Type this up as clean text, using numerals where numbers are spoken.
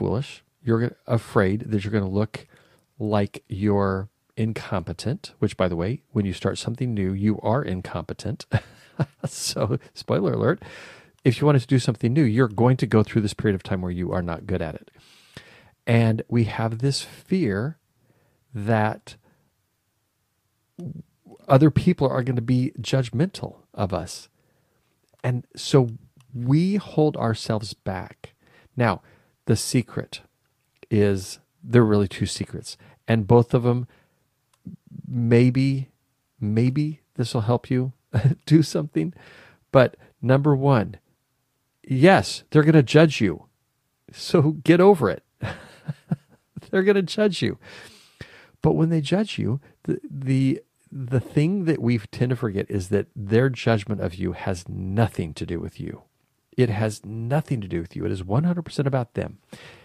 foolish. You're afraid that you're going to look like you're incompetent, which, by the way, when you start something new, you are incompetent. So, spoiler alert, if you wanted to do something new, you're going to go through this period of time where you are not good at it. And we have this fear that other people are going to be judgmental of us. And so we hold ourselves back. Now, the secret is, there are really two secrets. And both of them, maybe this will help you do something. But number one, yes, they're going to judge you. So get over it. They're going to judge you. But when they judge you, the thing that we tend to forget is that their judgment of you has nothing to do with you. It has nothing to do with you. It is 100% about them.